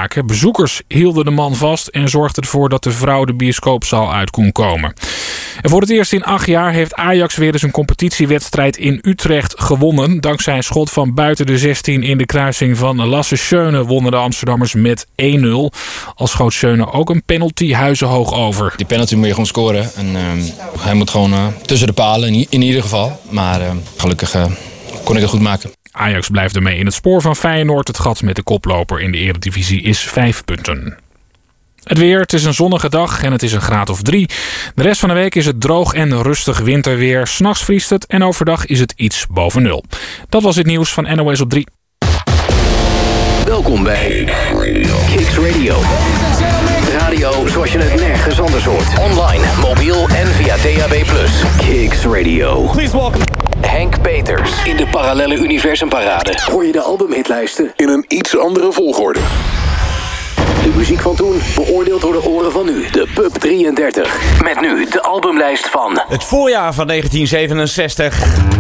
maken. Bezoekers hielden de man vast en zorgden ervoor dat de vrouw de bioscoopzaal uit kon komen. En voor het eerst in 8 jaar heeft Ajax weer eens een competitiewedstrijd in Utrecht gewonnen. Dankzij een schot van buiten de 16 in de kruising van Lasse Schöne wonnen de Amsterdammers met 1-0. Al schoot Schöne ook een penalty huizenhoog over. Die penalty moet je gewoon scoren. En hij moet gewoon tussen de palen in ieder geval. Maar gelukkig kon ik het goed maken. Ajax blijft ermee in het spoor van Feyenoord. Het gat met de koploper in de Eredivisie is 5 punten. Het weer, het is een zonnige dag en het is een graad of 3. De rest van de week is het droog en rustig winterweer. 's Nachts vriest het en overdag is het iets boven 0. Dat was het nieuws van NOS op 3. Welkom bij Kicks Radio. Radio zoals je het nergens anders hoort. Online, mobiel en via DAB+. Kicks Radio. Please welcome Henk Peters in de Parallelle Universumparade. Hoor je de albumhitlijsten in een iets andere volgorde. De muziek van toen, beoordeeld door de oren van nu. De Pub 33. Met nu de albumlijst van... het voorjaar van 1967.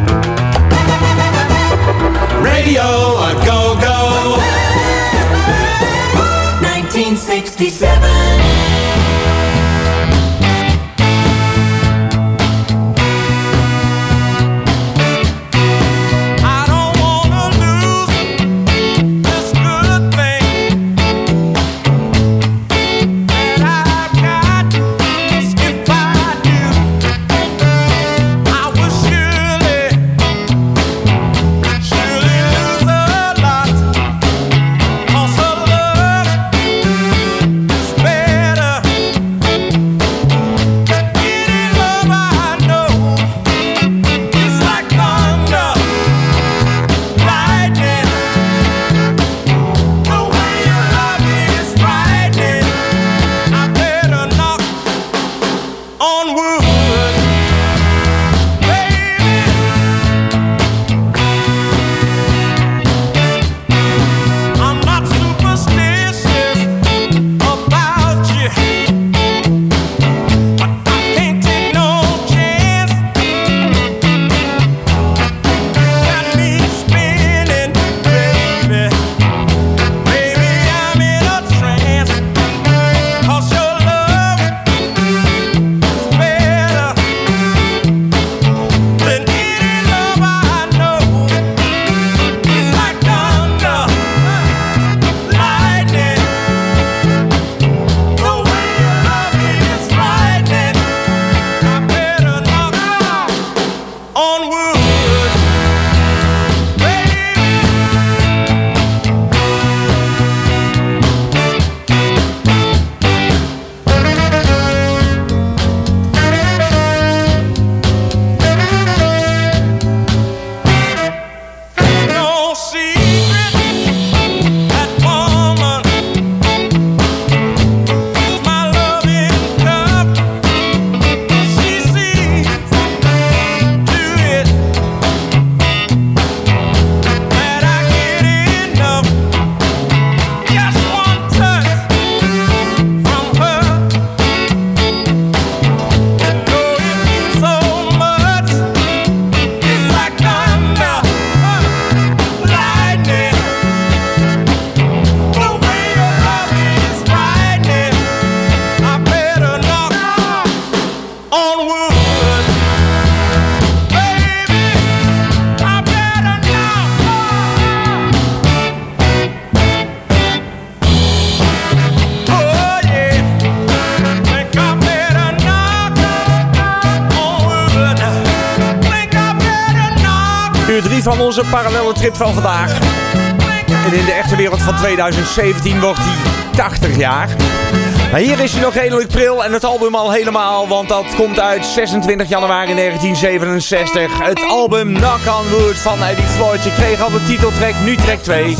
Radio on Go Go. 1967. Van onze parallelle trip van vandaag. En in de echte wereld van 2017 wordt hij 80 jaar. Maar hier is hij nog redelijk pril en het album al helemaal, want dat komt uit 26 januari 1967. Het album Knock on Wood van Eddie Floyd. Je kreeg al de titeltrack, nu track 2.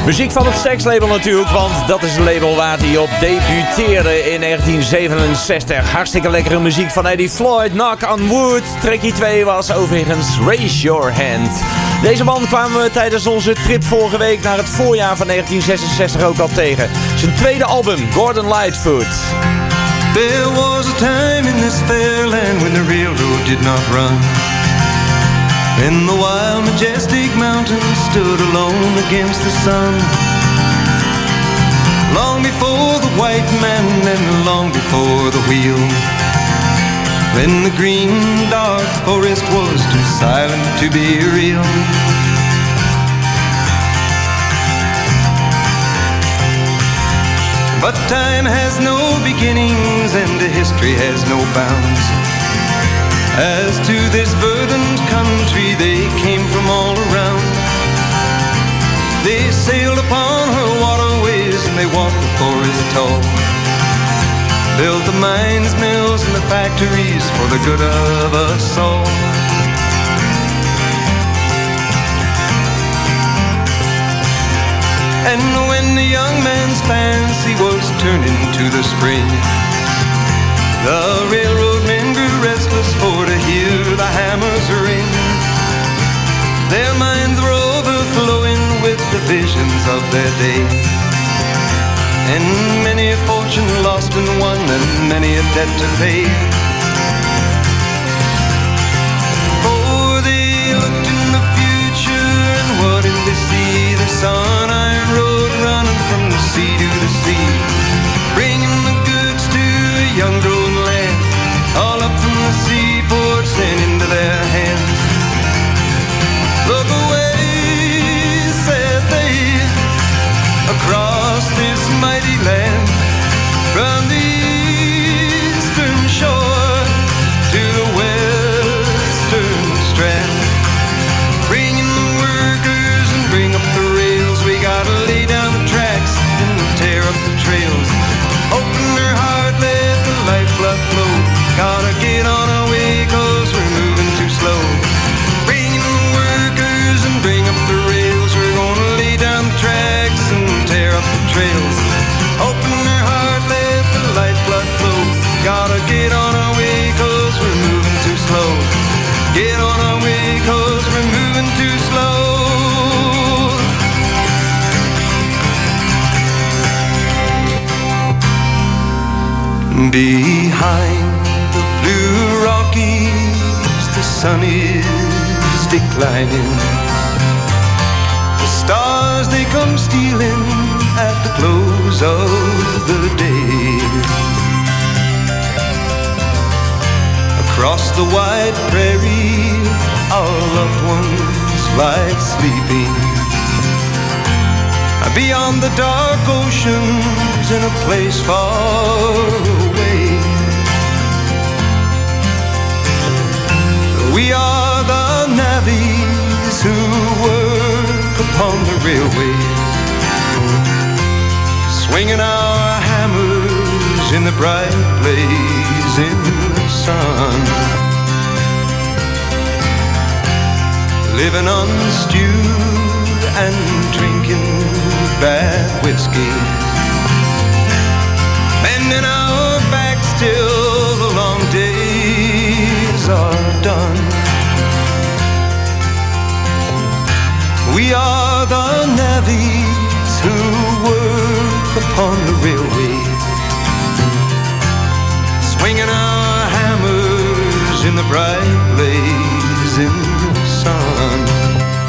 Muziek van het Stax label natuurlijk, want dat is het label waar hij op debuteerde in 1967. Hartstikke lekkere muziek van Eddie Floyd, Knock on Wood. Trekkie 2 was overigens Raise Your Hand. Deze man kwamen we tijdens onze trip vorige week naar het voorjaar van 1966 ook al tegen. Zijn tweede album, Gordon Lightfoot. There was a time in this fair land when the railroad did not run. When the wild majestic mountains stood alone against the sun. Long before the white man and long before the wheel. When the green dark forest was too silent to be real. But time has no beginnings and history has no bounds. As to this verdant country they came from all around. They sailed upon her waterways and they walked the forest tall. Built the mines, mills and the factories for the good of us all. And when the young man's fancy was turned into the spring, the railroad men grew restless for to hear the hammers ring. Their minds were overflowing with the visions of their day. And many a fortune lost and won, and many a debt to pay. For they looked in the future, and what did they see? They saw an iron road running from the sea to the sea, bringing the goods to a young growing land, all up from the seaports and into their hands. Look away, said they, across this mighty land, from the eastern shore to the western strand. Bringing the workers and bring up the rails, we gotta lay down the tracks and tear up the trails. Open their heart, let the lifeblood flow. Gotta get on our way, cause we're moving too slow. Bringing the workers and bring up the rails, we're gonna lay down the tracks and tear up the trails. Open their heart, let the lifeblood flow. Gotta get on our way, cause we're moving too slow. Get on our way, cause we're moving too slow. Behind the blue Rockies, the sun is declining. The stars, they come stealing at the close of the day. Across the wide prairie, our loved ones lie sleeping. Beyond the dark oceans, in a place far away. We are the navvies who work upon the railway, swinging our hammers in the bright blazing sun, living on stew and drinking bad whiskey, bending our backs till the long days are done. We are the navvies who work upon the railway, swinging our hammers in the bright blazing sun,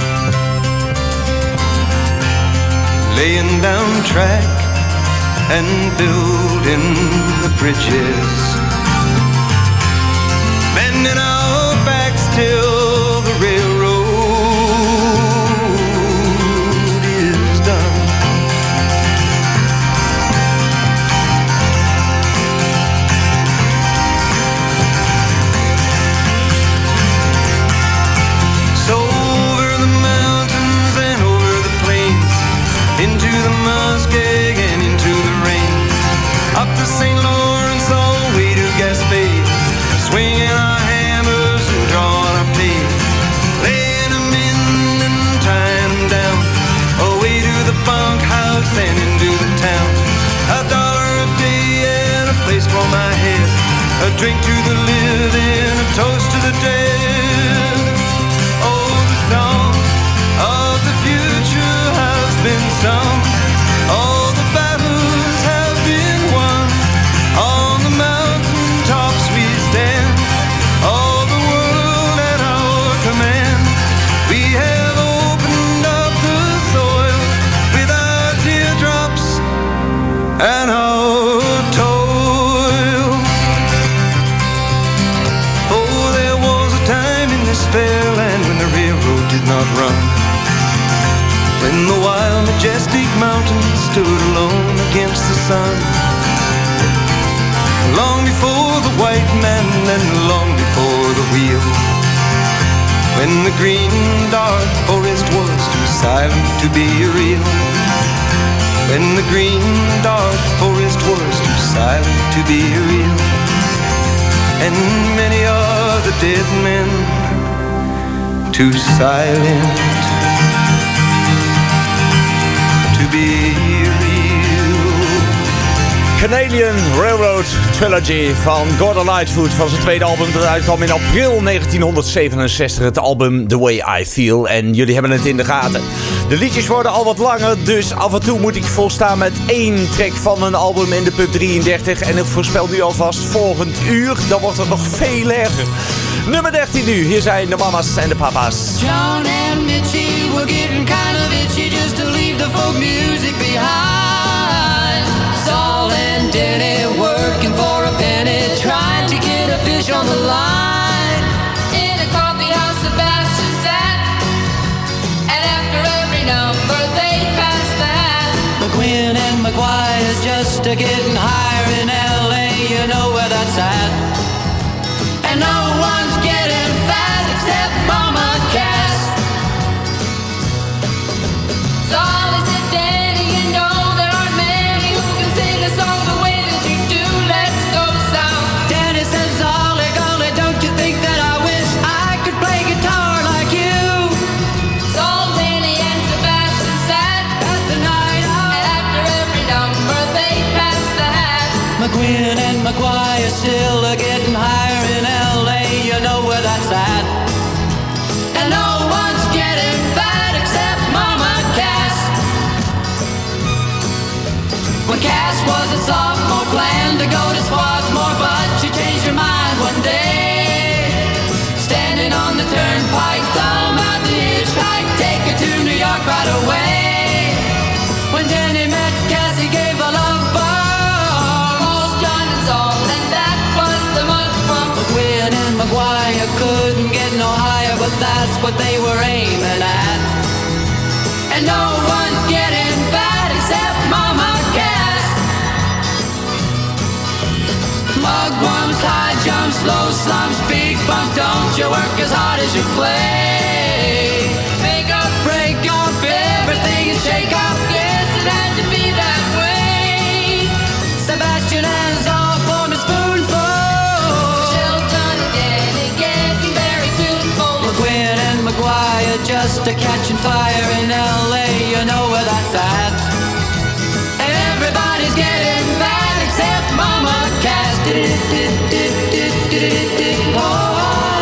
laying down track and building the bridges, bending our backs till the railroad is done. So over the mountains and over the plains, into the muskeg and into the rain, up to St. Lawrence all the way to Gaspé, swinging our hammers drink to the living, a toast to the dead. Oh, the song of the future has been sung. All the battles have been won. On the mountain tops we stand. All the world at our command. We have opened up the soil with our teardrops and our toil. Oh, there was a time in this fair land when the railroad did not run. When the wild, majestic mountains stood alone against the sun. Long before the white man and long before the wheel. When the green, dark forest was too silent to be real. When the green, dark forest was too silent to be real. And many are the dead men, too silent to be real. Canadian Railroad Trilogy van Gordon Lightfoot van zijn tweede album dat uitkwam in april 1967. Het album The Way I Feel. En jullie hebben het in de gaten. De liedjes worden al wat langer, dus af en toe moet ik volstaan met 1 track van een album in de Pub 33. En ik voorspel nu alvast volgend uur, dan wordt het nog veel erger. Nummer 13 nu, hier zijn de mama's en de papa's. John and Mitchie were getting kind of itchy just to leave the folk music behind. Saul and Denny working for a penny, trying to get a fish on the line. In a coffee house, Sebastian sat, and after every number they passed the hat. McQueen and McGuire's just getting higher in L.A., you know where that's at. And no one's getting fat except Mama Cass. Saul said, Danny, you know there aren't many who can sing a song the way that you do. Let's go south. Danny says, Ollie, golly, don't you think that I wish I could play guitar like you? Saul, Danny, and Sebastian sat At the night and out, after every number they passed the hat. McQueen and McGuire still getting higher in L.A., you know where that's at. And no one's getting fat except Mama Cass. When Cass was a sophomore, planned to go to Swarthmore, but she changed her mind one day. Standing on the turnpike, thumb out the hitchhike, take her to New York right away. When Danny met Cass, he gave a love bomb. Paul, John, and Saul, and that was the mud pump. McQueen and McGuire couldn't get no higher, but that's what they were aiming at. And no one's getting fat except Mama Cass. Mugwumps, high jumps, low slumps, big bumps, don't you work as hard as you play. Make up, Break up everything and shake up. yes, it had to be that way. Sebastian and Saul formed a spoonful. Shelton and Danny getting very tuneful. McQueen and McGuire just a catching fire in L.A., you know where that's at. Everybody's getting fat except Mama Cass. Oh.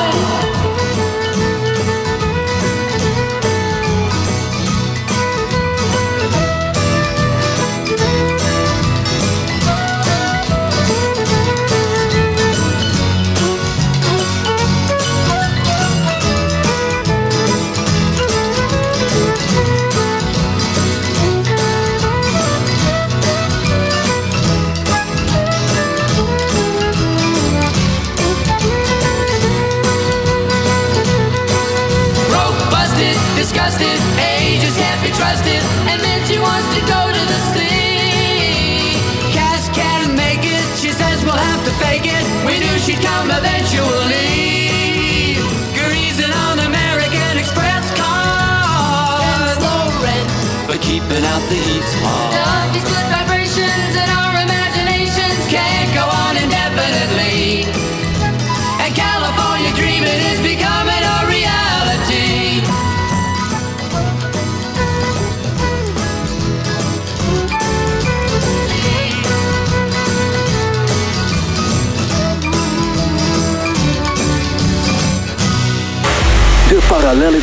Disgusted, ages can't be trusted, and then she wants to go to the sea. Cass can't make it, she says we'll have to fake it. We knew she'd come eventually. Greasing on American Express cars, low rent, but keeping out the heat's hard. love these good vibrations, and our imaginations can't go on indefinitely. And California dreaming is becoming a reality.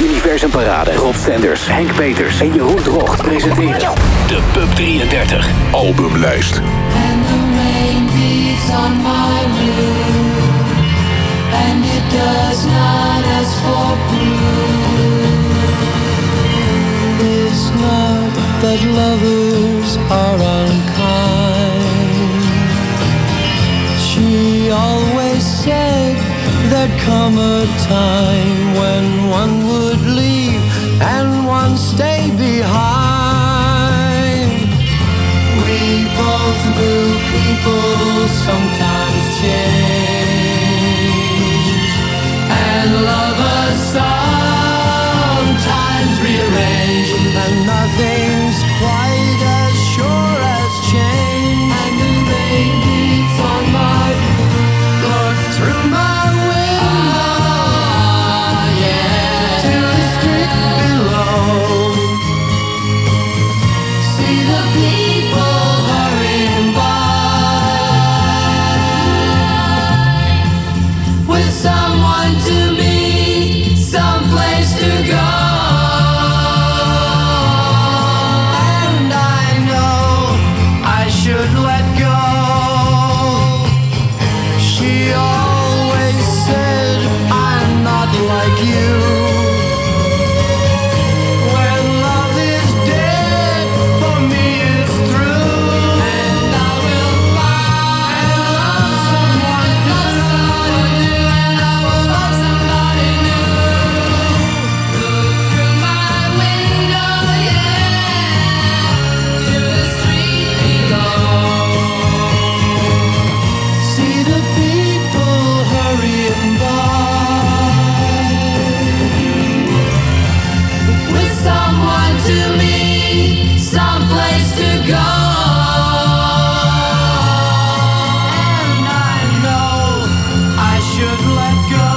Universum Parade. Rob Stenders, Henk Peters en Jeroen Drocht presenteren de Pub 33 albumlijst. And the rain beats on my roof, and it does not ask for proof. It's not that lovers are unkind. She always said there'd come a time when one would leave and one stay behind. We both knew people sometimes change, and lovers sometimes rearrange, and nothing's quite as sure as change. And the rain beats on my roof, look through my window, yeah, to the street below. See the people hurrying by, with someone to meet, someplace to go. And I know I should let go. She always said I'm not like you. When love is dead, for me it's through. And I will find someone new, and I will love somebody new. Look through my window, yeah, to the street below. See the people hurrying by, with someone to meet, someplace to go. And I know I should let go.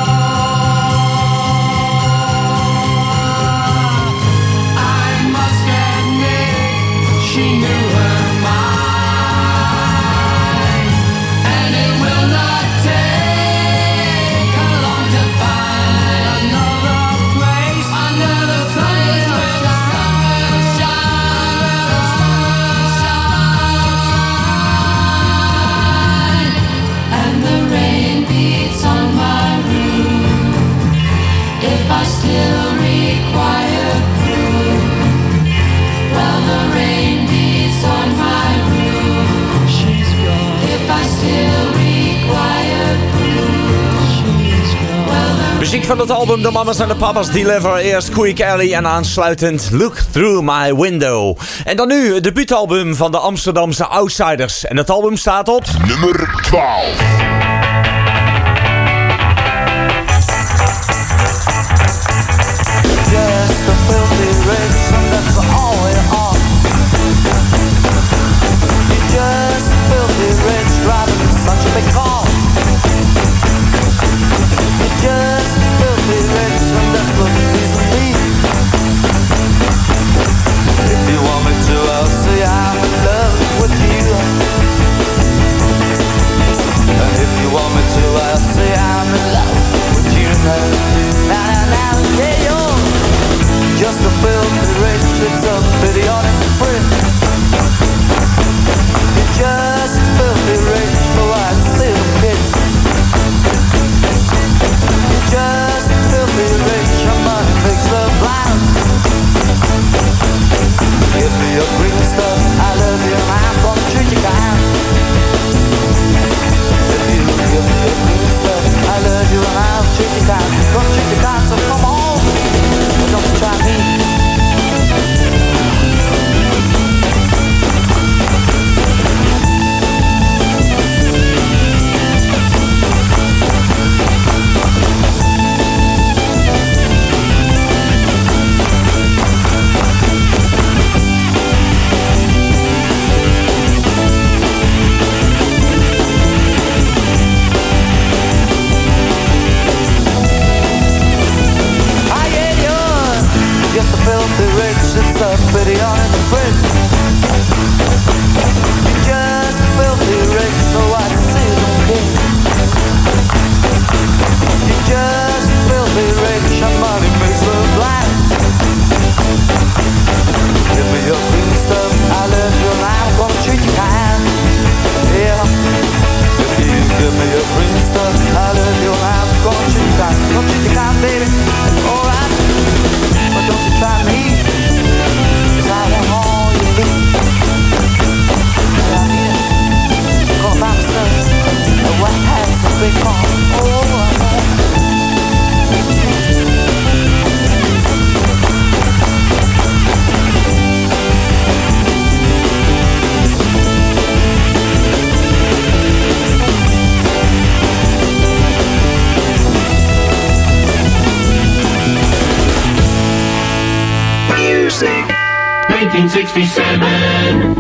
I must admit she knew her mind, and it will not take her long to find another place, another place where the sun will shine, where the sun will shine. And the rain beats on my roof, if I still require proof. Well, the rain beats on my roof, she's gone. If I still require proof, she's gone. Well, the Muziek van het album De Mamas en de Papas Deliver. Eerst Quick Alley en aansluitend Look Through My Window. En dan nu het debuutalbum van de Amsterdamse Outsiders. En het album staat op... Nummer 12. just a filthy rich, and that's all we are. You're just filthy rich, driving such a big car. You're just filthy rich, and that's the reason me. If you want me to, I'll say I'm in love with you. And if you want me to, I'll say I'm in love with you now. Now, yeah, you're just a filthy rich, it's a pity on it free. You're just filthy rich, so I see the kids. You're just filthy rich, your money makes love blind. Give me your green stuff, I love you and I'm gonna treat you kind. If you give me your green stuff, I love you and I'll treat you kind. Gonna treat you kind, so come on, don't you try me. Filthy rich, it's a pity on it free. You're just filthy rich, so I see the king. You're just filthy rich, your money makes love blind. music. 1967.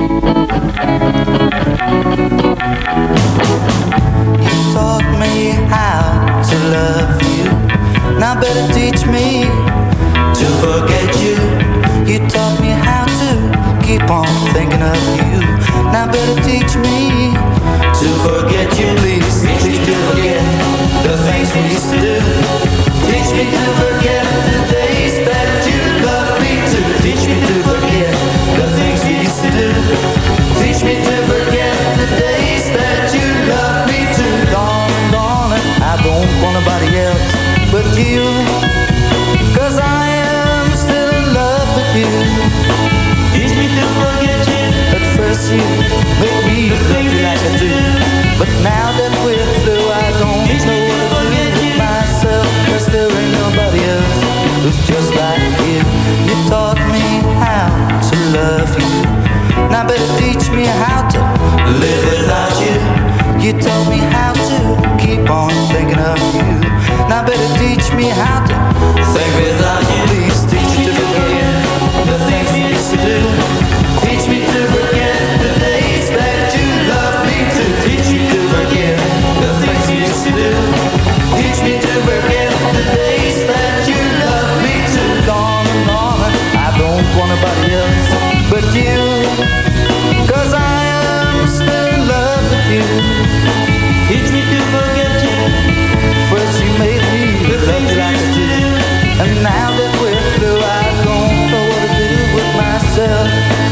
You taught me how to love you. Now better teach me to forget you. You taught me how to keep on thinking of you. Now better teach me to forget you. Please teach me to forget the things we used to do. Teach me to forget the days that you loved me to. Teach me to forget the things we used to do. Teach me to forget the days that you loved me to. Darling, darling, I don't want nobody else but you. 'Cause I am still in love with you. Teach me to forget you. At first you made me love you like I do. But now that we're through, I don't know what to do with myself. 'Cause there ain't nobody else who's just like you. You taught me how to love you. Now better teach me how to live without you. You taught me how to keep on thinking of you. Now better teach me how to think without you. Please teach me to forget the things we used to do. Teach me to forget the days that you loved me to. Teach me to forget the things we used to do. Teach me to forget the days that you loved me to. Darling, darling, I don't want nobody else but you. 'Cause I am still in love with you. Teach me to forget you. First you made me love you like I do. And now that we're through, I don't know what to do with myself.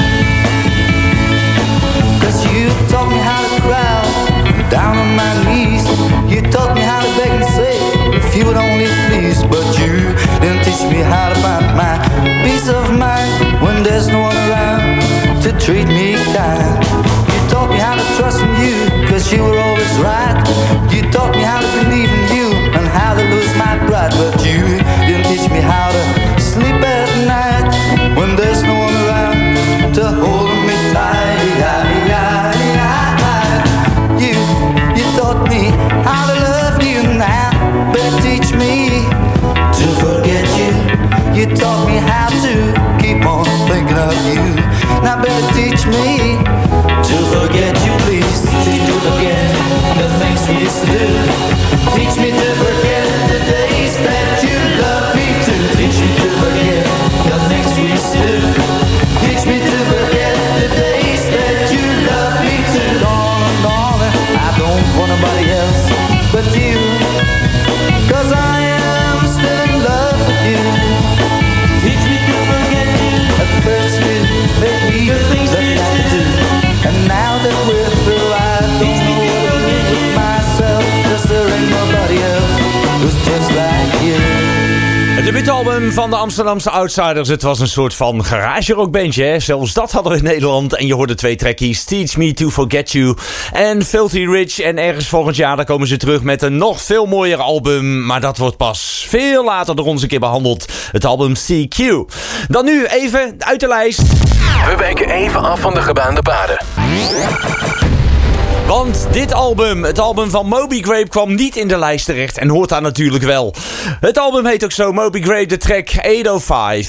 'Cause you taught me how to cry down on my knees. You taught me how to beg and say if you would only please. But you didn't teach me how to find my peace of mind when there's no one around to treat me kind. You taught me how to trust in you, 'cause you were always right. You taught me how to believe in you and how to lose my pride. But you didn't teach me how to sleep at night when there's no one around to hold me tight. You taught me how to love you now. Better teach me to forget you. You taught me how to keep on thinking of you. Now better teach me to forget you. Please teach me to forget the things we used to do. Teach me to forget the days that you loved me to. Teach me to forget the things we used to do. Teach me to forget the days that you loved me to. Darling, darling, I don't want nobody else but you. 'Cause I am still in love with you. Teach me to forget you. At first you made me love like I do. And now that we're through, I don't know what to do with myself. 'Cause there ain't nobody else who's just like you. Het debuutalbum van de Amsterdamse Outsiders. Het was een soort van garage rockbandje, hè? Zelfs dat hadden we in Nederland. En je hoorde 2 trackies, Teach Me To Forget You en Filthy Rich. En ergens volgend jaar dan komen ze terug met een nog veel mooier album. Maar dat wordt pas veel later door ons een keer behandeld. Het album CQ. Dan nu even uit de lijst. We wijken even af van de gebaande paden. Want dit album, het album van Moby Grape, kwam niet in de lijst terecht en hoort daar natuurlijk wel. Het album heet ook zo, Moby Grape, de track 805.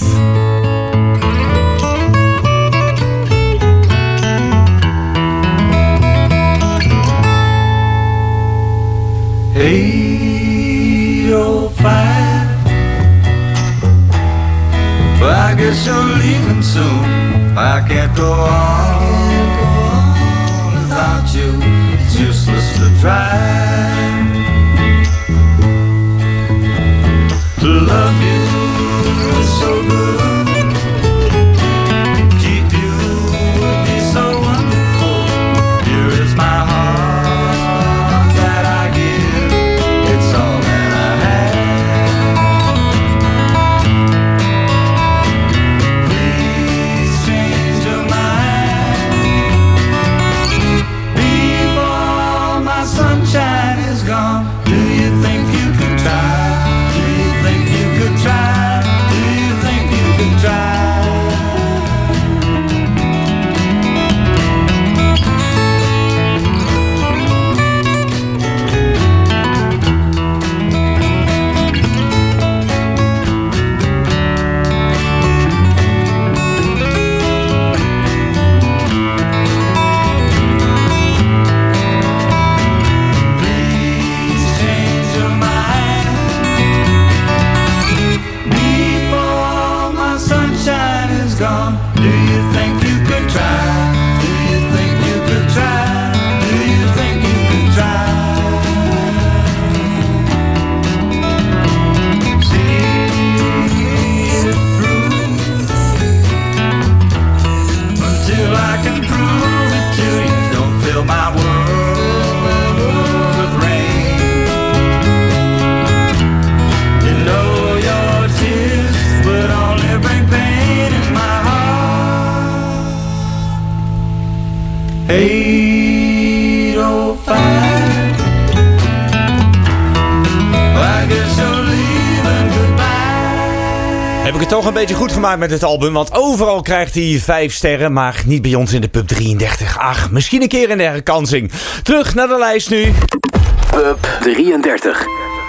Well, I guess you're leaving soon. I can't go on without you. It's useless to try to love you. It's so good. Keep you would be so wonderful. Here is my heart that I give. It's all that I have. Please change your mind before my sunshine is gone. Do you think you could try? Do you think you could try? come? Do you think you could try? Do you think you could try? Do you think you could try? See it through until I can prove it to you. Don't fill my world with rain. You know your tears would only bring pain in my heart. 805. I guess you're leaving goodbye. Heb ik het toch een beetje goed gemaakt met het album, want overal krijgt hij 5 sterren, maar niet bij ons in de Pub 33. Ach, misschien een keer in de herkansing. Terug naar de lijst nu. Pub 33.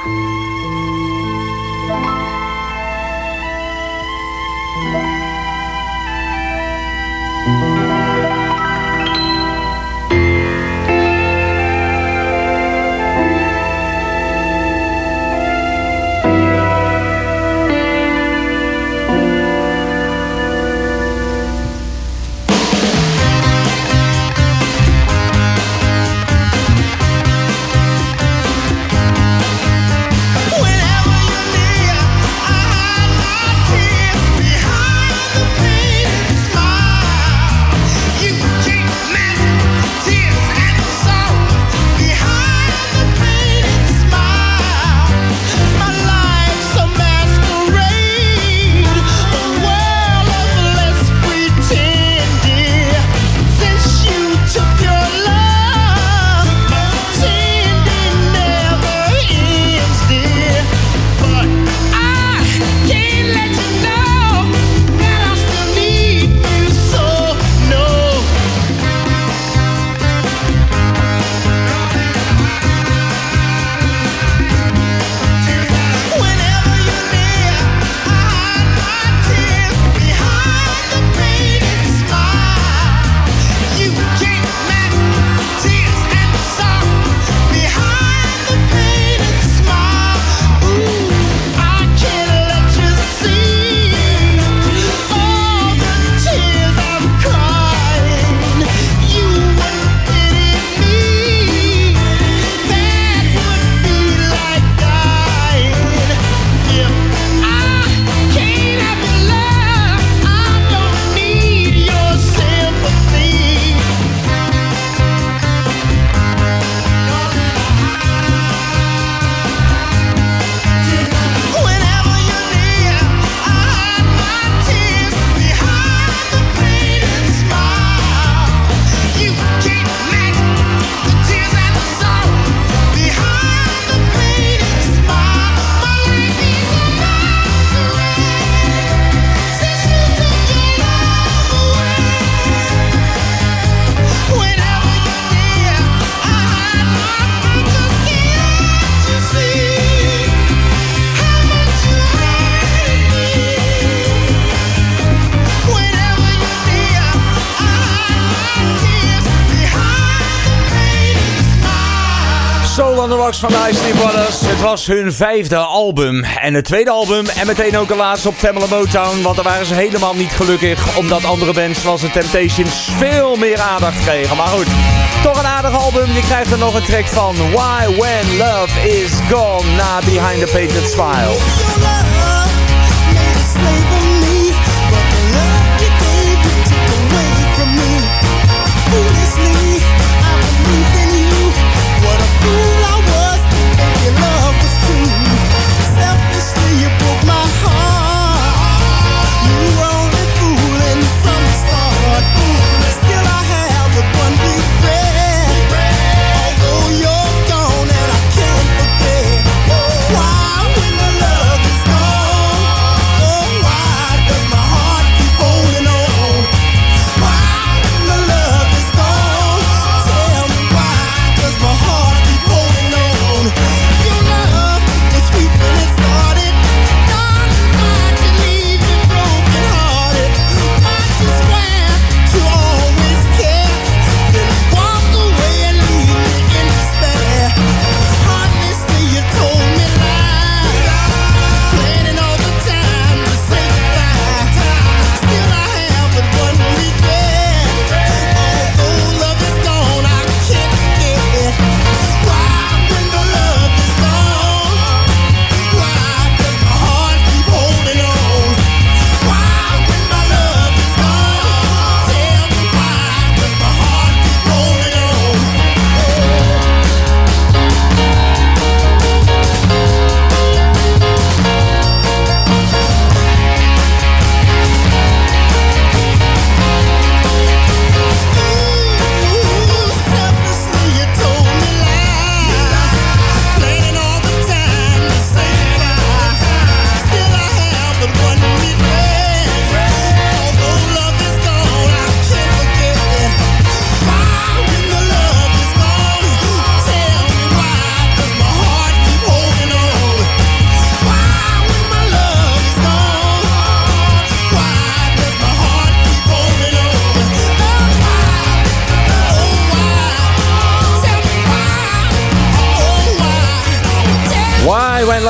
On the Rocks van de Isley Brothers. Het was hun 5e album. En het tweede album en meteen ook de laatste op Tamla Motown. Want daar waren ze helemaal niet gelukkig. Omdat andere bands zoals de Temptations veel meer aandacht kregen. Maar goed, toch een aardig album. Je krijgt er nog een track van. Why When Love Is Gone. Na Behind the Painted Smile. Why when the love is gone?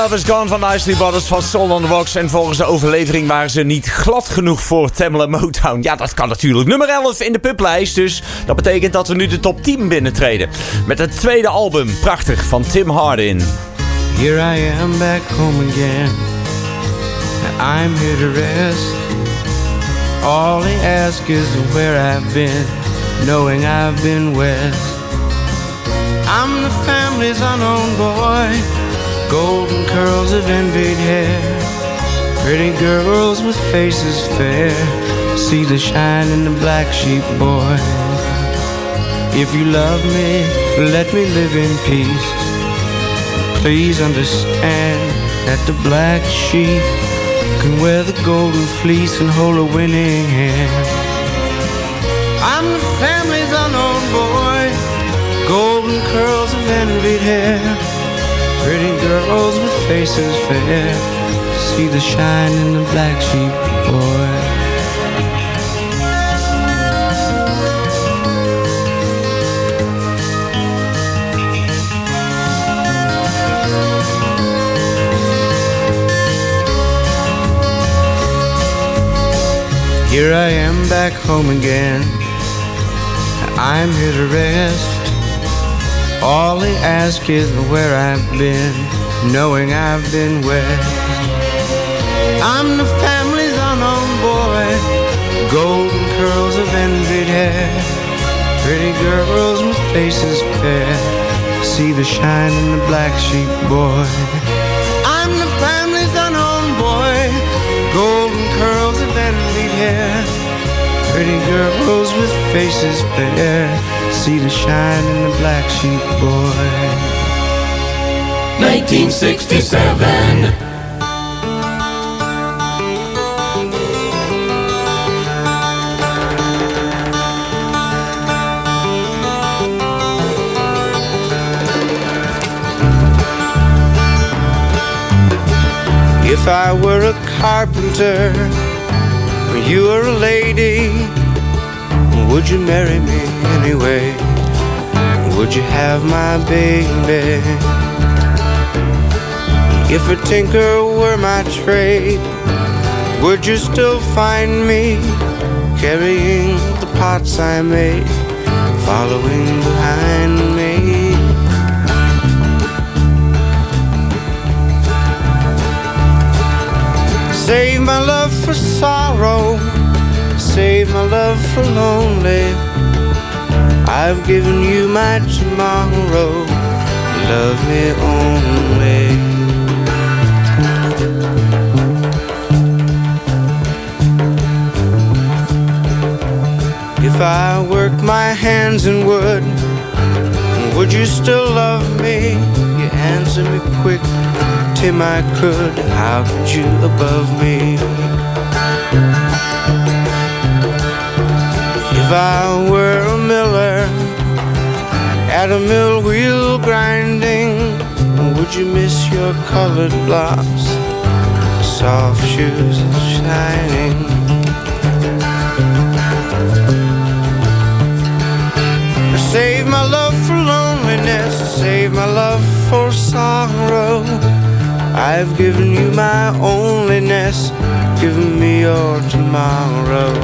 Love Is Gone van Isley Brothers van Soul on the Rocks. En volgens de overlevering waren ze niet glad genoeg voor Tamla Motown. Ja, dat kan natuurlijk. Nummer 11 in de publijst. Dus dat betekent dat we nu de top 10 binnentreden. Met het tweede album, prachtig, van Tim Hardin. Here I am back home again. I'm here to rest. All they ask is where I've been, knowing I've been west. I'm the family's unknown boy, golden curls of envied hair, pretty girls with faces fair, see the shine in the black sheep boy. If you love me, let me live in peace. Please understand that the black sheep can wear the golden fleece and hold a winning hand. I'm the family's unknown boy, golden curls of envied hair, pretty girls with faces fair, see the shine in the black sheep boy. Here I am back home again. I'm here to rest. All they ask is where I've been, knowing I've been west. I'm the family's unknown boy, golden curls of envied hair, pretty girls with faces fair, see the shine in the black sheep boy. I'm the family's unknown boy, golden curls of envied hair, pretty girls with faces fair, see the shine in the black sheep boy. 1967. If I were a carpenter, you were a lady, would you marry me anyway? Would you have my baby? If a tinker were my trade, would you still find me carrying the pots I made, following behind me? Save my love for sorrow, save my love for lonely. I've given you my tomorrow, love me only. If I work my hands in wood, would you still love me? You answer me quick, Tim, I could. How could you above me? If I were a miller at a mill wheel grinding, would you miss your colored blocks, soft shoes shining? Save my love for loneliness, save my love for sorrow. I've given you my onlyness, given me your tomorrow.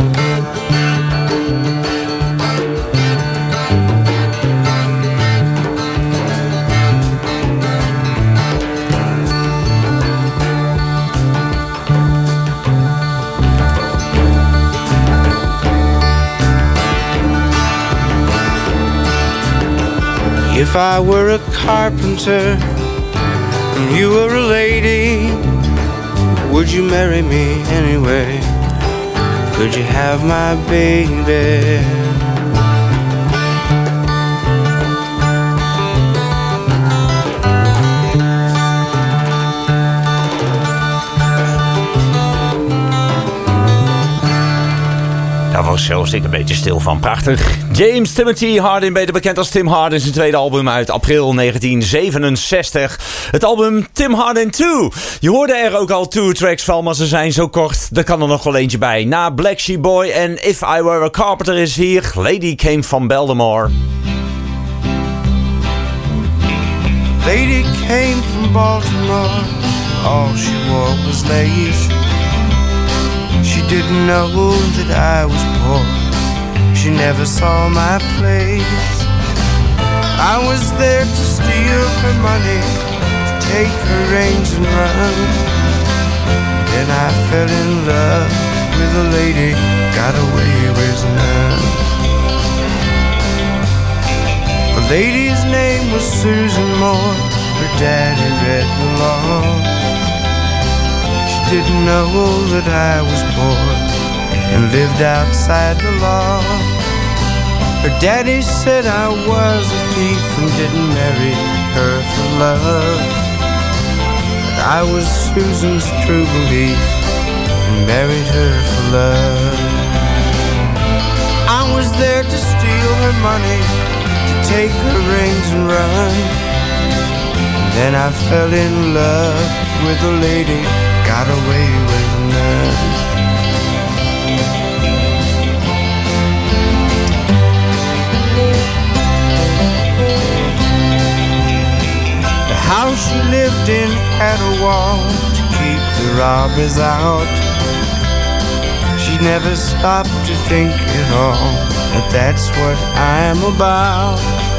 If I were a carpenter and you were a lady, would you marry me anyway? Could you have my baby? Daar was zelfs ik een beetje stil van. Prachtig. James Timothy Hardin, beter bekend als Tim Hardin, zijn tweede album uit april 1967. Het album Tim Hardin 2. Je hoorde er ook al 2 tracks van, maar ze zijn zo kort. Er kan er nog wel eentje bij. Na Black Sheep Boy en If I Were a Carpenter is hier Lady Came from Baltimore. Lady came from Baltimore, all she wore was lace. She didn't know that I was poor, she never saw my place. I was there to steal her money, to take her reins and run. Then I fell in love with a lady, got away with none. The lady's name was Susan Moore, her daddy read the law. She didn't know that I was poor and lived outside the law. Her daddy said I was a thief and didn't marry her for love. But I was Susan's true belief and married her for love. I was there to steal her money, take her rings and run. Then I fell in love with a lady, got away with none. The house she lived in had a wall to keep the robbers out. She never stopped to think at all that that's what I'm about.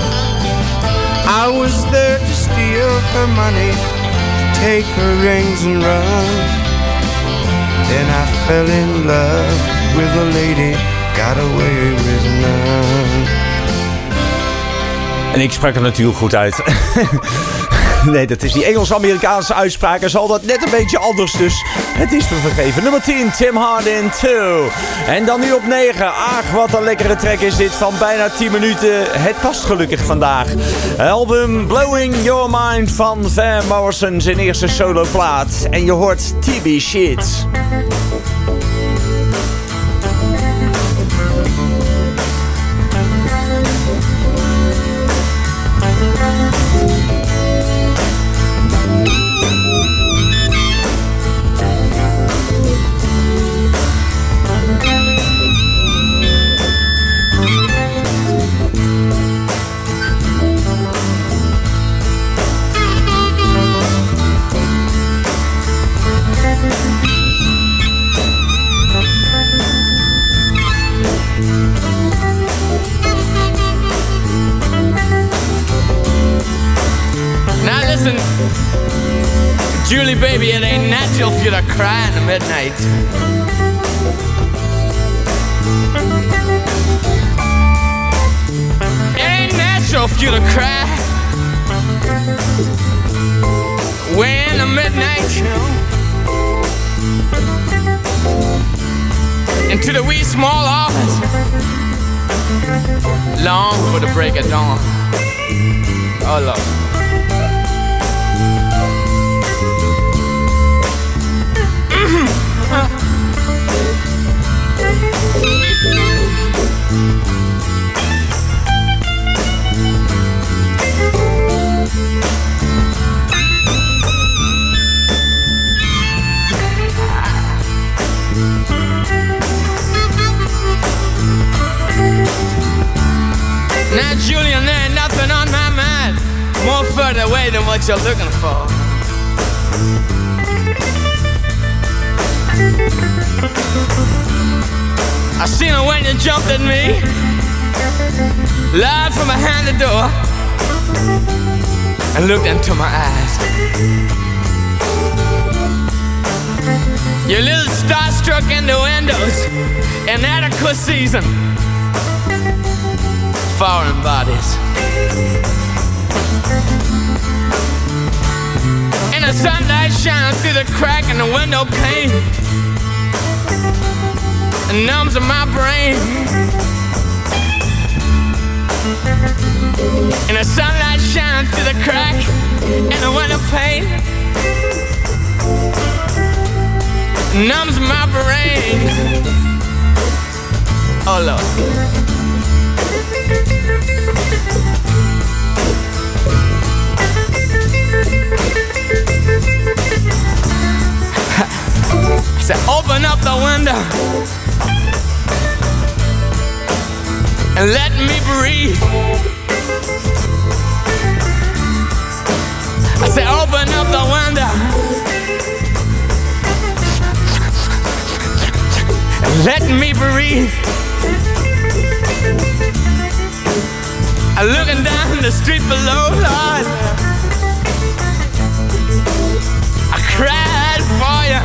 I was there to steal her money, to take her rings and run. Then I fell in love with a lady, got away with none. En ik sprak het natuurlijk goed uit. Nee, dat is die Engels-Amerikaanse uitspraak. En zal dat net een beetje anders, dus het is me vergeven. Nummer 10, Tim Hardin 2. En dan nu op 9. Ach, wat een lekkere track is dit van bijna 10 minuten. Het past gelukkig vandaag. Album Blowing Your Mind van Van Morrison, zijn eerste soloplaat. En je hoort TB Shit. Julie, baby, it ain't natural for you to cry in the midnight. It ain't natural for you to cry way in the midnight, you know. Into the wee small hours, long for the break of dawn. Oh, Lord. Now, Julian, there ain't nothing on my mind more further away than what you're looking for. I seen her when you jumped at me, live from behind the door, and looked into my eyes. Your little starstruck in the windows, inadequate season, foreign bodies. And the sunlight shining through the crack in the window pane and numbs in my brain. And the sunlight shining through the crack in the window pane numbs my brain. Oh Lord. I said, open up the window and let me breathe. say, open up the window. Let me breathe. I'm looking down the street below, Lord. I cried for you.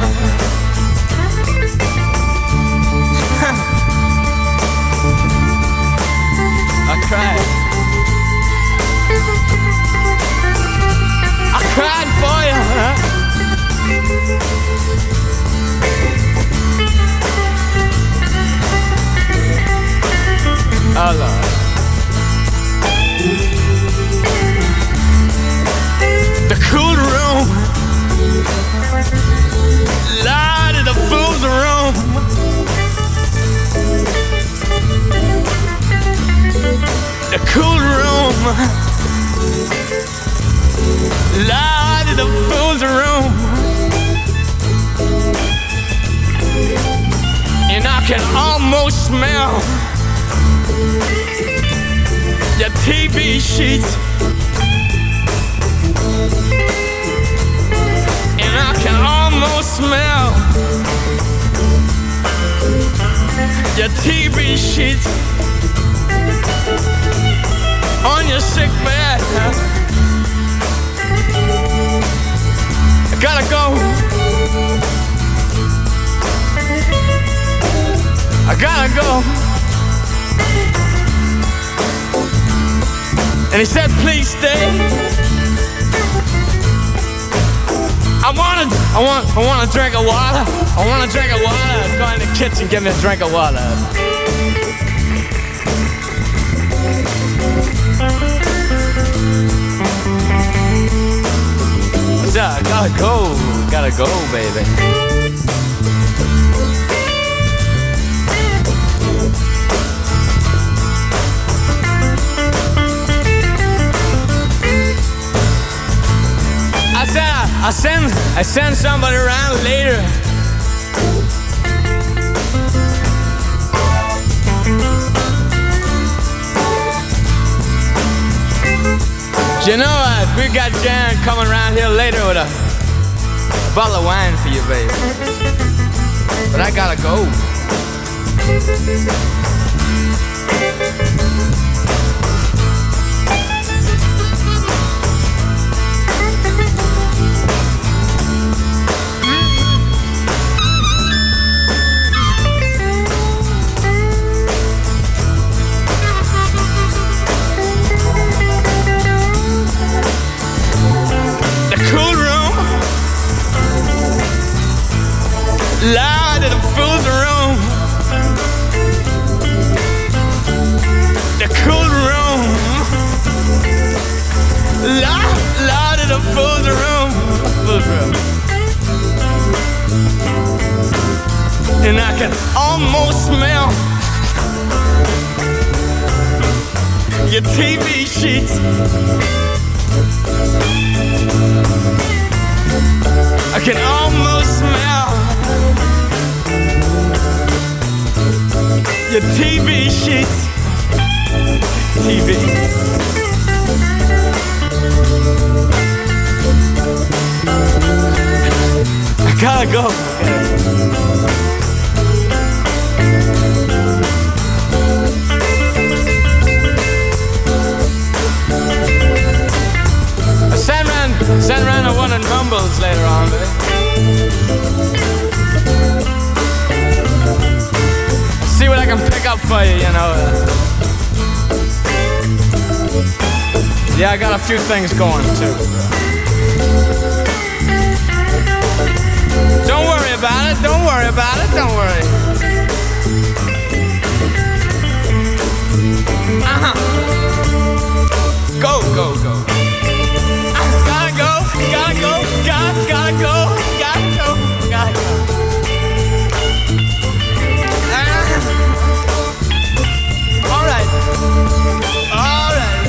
I cried. I cried for you. Oh, Lord. The cool room, Lord, the fool's room. The cool room, Lord, the fool's room. And I can almost smell your TV sheets. And I can almost smell your TV sheets on your sick bed. I gotta go. I gotta go. And he said, please stay. I want a drink of water. I want a drink of water. Go in the kitchen, give me a drink of water. What's up? Gotta go, baby. I send somebody around later. You know what? We got Jan coming around here later with a bottle of wine for you, baby. But I gotta go. Loud in the fool's room. The cool room. Loud in the fool's room. And I can almost smell your TV sheets. I can almost smell your TV sheets. TV. I gotta go. Send around a one and mumbles later on, baby. See what I can pick up for you, you know. Yeah, I got a few things going too. Don't worry about it, don't worry about it, don't worry. Go, go, go. Gotta go, gotta go, gotta go, gotta go, gotta go. All right, all right.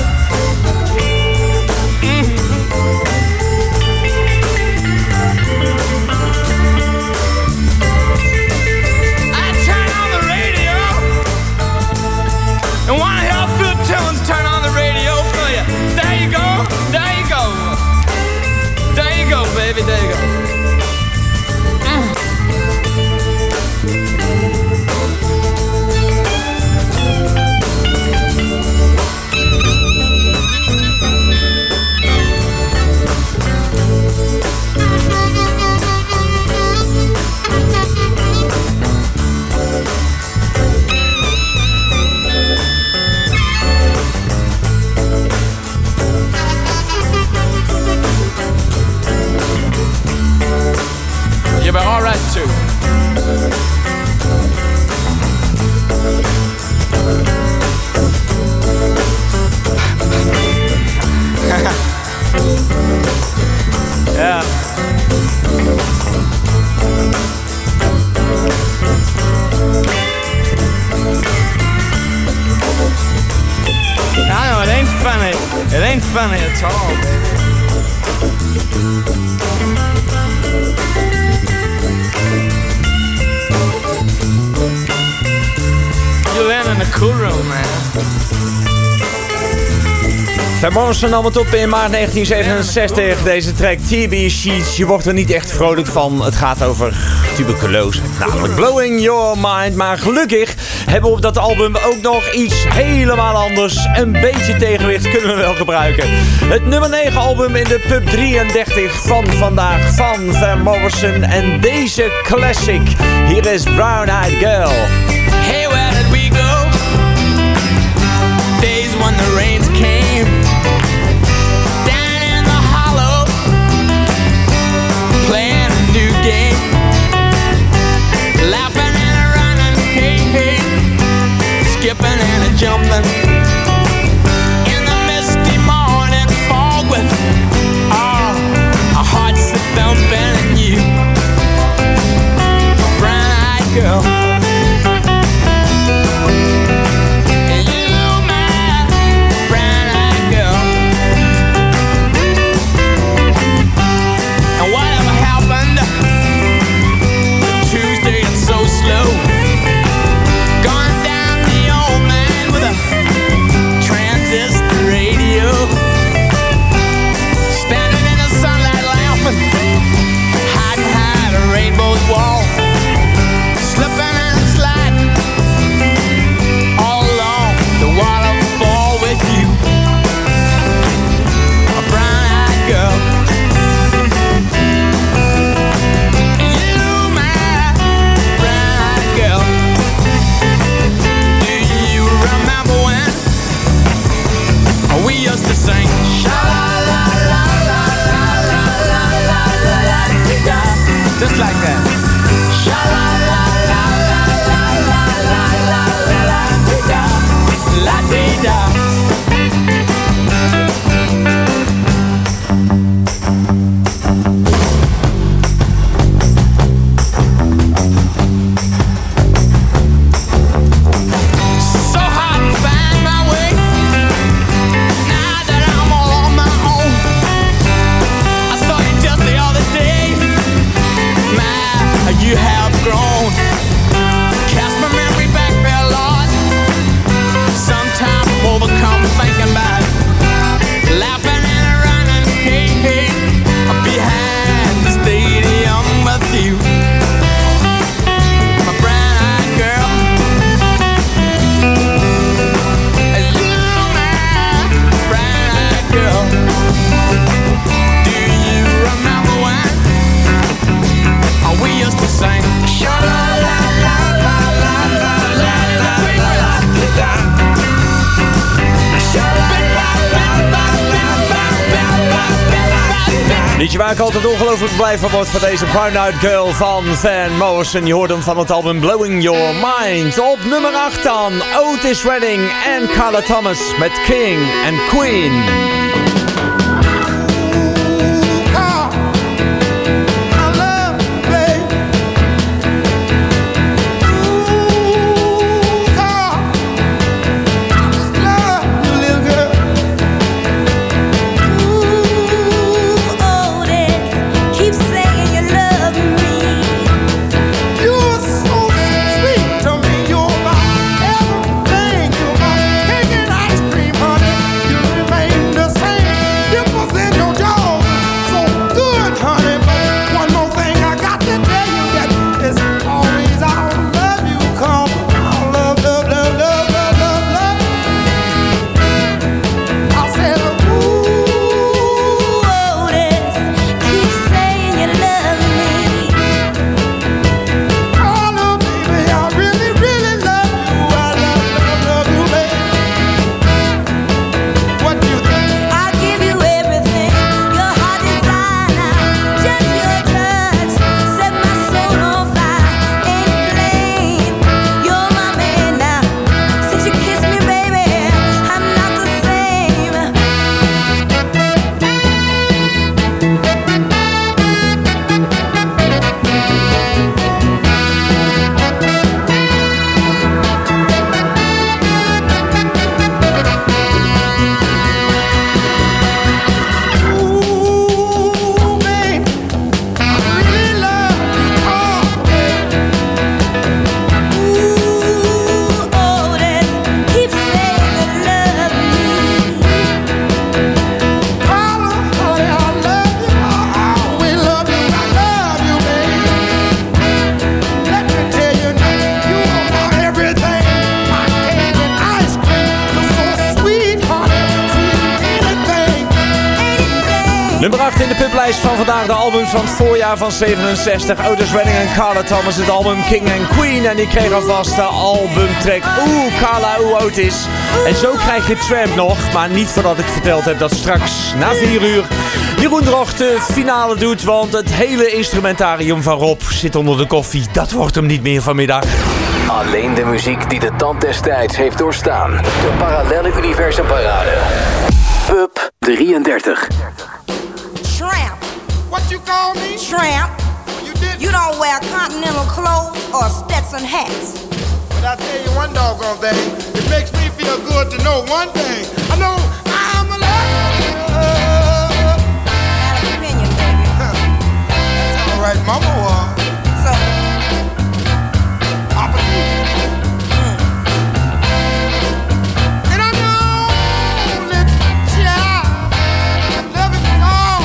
funny at all, baby. You're in the cool room, man. Van Morrison nam het op in maart 1967. Deze track TB Sheets. Je wordt er niet echt vrolijk van. Het gaat over tuberculose. Namelijk Blowing Your Mind. Maar gelukkig hebben we op dat album ook nog iets helemaal anders. Een beetje tegenwicht kunnen we wel gebruiken. Het nummer 9 album in de Pub 33 van vandaag van Van Morrison. En deze classic. Hier is Brown Eyed Girl. Hey, where did we go? Days when the rains came. Down in the hollow, playing a new game. Laughing and a running, hey, hey. Skipping and a jumping. In the misty morning fog with our hearts thumping and you, brown-eyed girl. Just like that. La-dee-da. You have grown. Cast my memory back there, Lord. Sometimes I'm overcome thinking about laughing and running, hey, hey, behind the stadium with you, my brown-eyed girl. You, my brown-eyed girl. Do you remember when we used to sing? Liedje waar ik altijd ongelooflijk blij van word van deze Brown Eyed Girl van Van Morrison. Je hoort hem van het album Blowing Your Mind. Op nummer 8 dan Otis Redding en Carla Thomas met King and Queen. Everything, you're my cake and ice cream, honey. You remain the same. lijst van vandaag de albums van het voorjaar van 67. Otis Redding en Carla Thomas, het album King and Queen. En die kreeg alvast de albumtrack Carla, Otis. En zo krijg je Tramp nog, maar niet voordat ik verteld heb dat straks na 4 uur Jeroen Drocht de finale doet. Want het hele instrumentarium van Rob zit onder de koffie. Dat wordt hem niet meer vanmiddag. Alleen de muziek die de tand des tijds heeft doorstaan. De Parallelle Universum Parade. Up 33. Tramp. What you call me? Tramp. You don't wear continental clothes or Stetson hats. But I tell you one doggone thing. It makes me feel good to know one thing. I know I'm alive. Out of opinion, baby. That's all right, Mama was. So. And I know that child, love it all.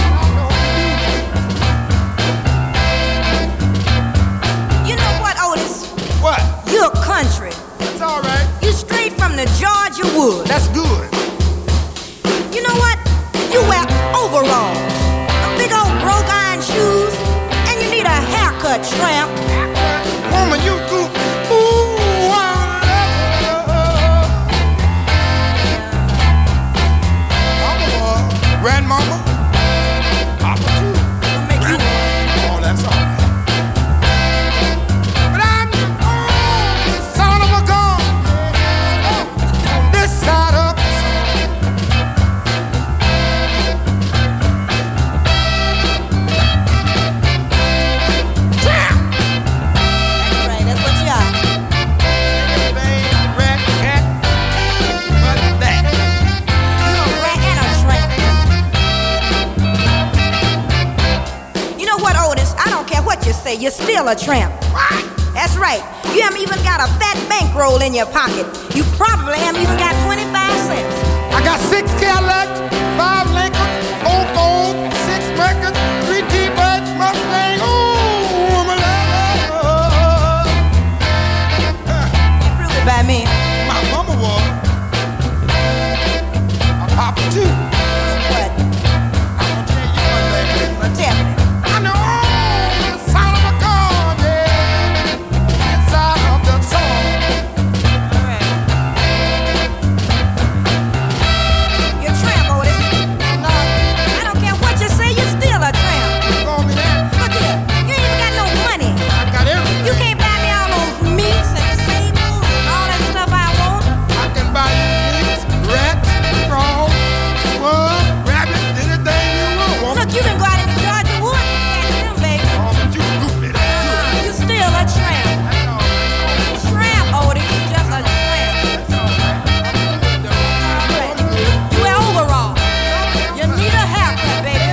You know what, Otis? What? You're country. That's all right. You straight from the Georgia woods. That's good. You know what? You wear overalls, big old broke iron shoes, and you need a haircut, Tramp. Woman, you do. Ooh, I love her. Mama, grandmama, Papa too. Oh, that's all right. But I'm the son of a gun on this side of the sun. Tramp! That's right, that's what you are. Everything rat, cat, but that. You're a rat and a tramp. You know what, Otis? I don't care what you say, you're still a tramp. What? That's right. You haven't even got a fat bankroll in your pocket. You probably haven't even got 25 cents. I got 6 Cadillac, 5 Lincoln, 4 Ford, 6 Mercury, 3 T-Birds, Mustang. Ooh, I'm a lover. Prove it by me. My mama was. My papa too. What? I'm gonna tell you one thing, baby. Tell me. I know the sound of a gun, yeah, inside of the song. All right. You're a tramp, Otis. No, I don't care what you say, you're still a tramp. Call me that. Look here, you ain't even got no money. I got everything. You can't buy me all those meats and sables and all that stuff I want. I can buy you meat, rats, frogs, squirrels, rabbits, anything you want. Look, you can go out in the Georgia woods and catch them, baby. Oh, but you goofy. You still a tramp. Tramp, Otis, you just a tramp. You wear overalls. You need a haircut, baby.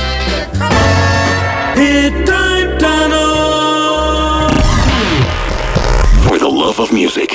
For the love of music.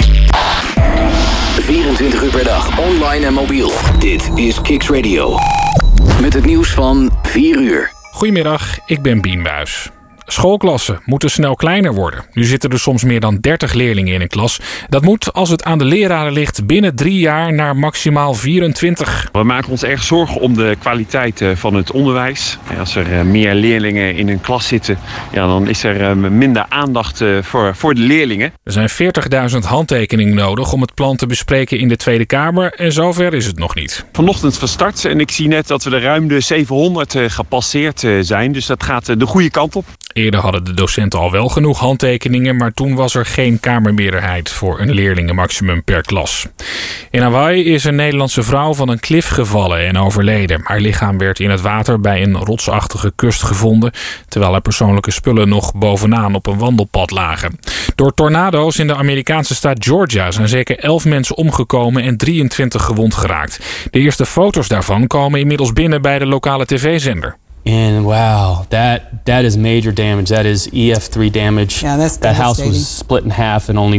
24 uur per dag, online en mobiel. Dit is Kicks Radio. Met het nieuws van 4 uur. Goedemiddag, ik ben Bien Buijs. Schoolklassen moeten snel kleiner worden. Nu zitten er soms meer dan 30 leerlingen in een klas. Dat moet, als het aan de leraren ligt, binnen 3 jaar naar maximaal 24. We maken ons erg zorgen om de kwaliteit van het onderwijs. Als er meer leerlingen in een klas zitten, ja, dan is er minder aandacht voor de leerlingen. Er zijn 40.000 handtekeningen nodig om het plan te bespreken in de Tweede Kamer. En zover is het nog niet. Vanochtend van start en ik zie net dat we er ruim de 700 gepasseerd zijn. Dus dat gaat de goede kant op. Eerder hadden de docenten al wel genoeg handtekeningen, maar toen was er geen kamermeerderheid voor een leerlingenmaximum per klas. In Hawaii is een Nederlandse vrouw van een klif gevallen en overleden. Haar lichaam werd in het water bij een rotsachtige kust gevonden, terwijl haar persoonlijke spullen nog bovenaan op een wandelpad lagen. Door tornado's in de Amerikaanse staat Georgia zijn zeker 11 mensen omgekomen en 23 gewond geraakt. De eerste foto's daarvan komen inmiddels binnen bij de lokale tv-zender. And wow, that is major damage. That is EF3 damage. Yeah, that's that house devastating. was split in half and only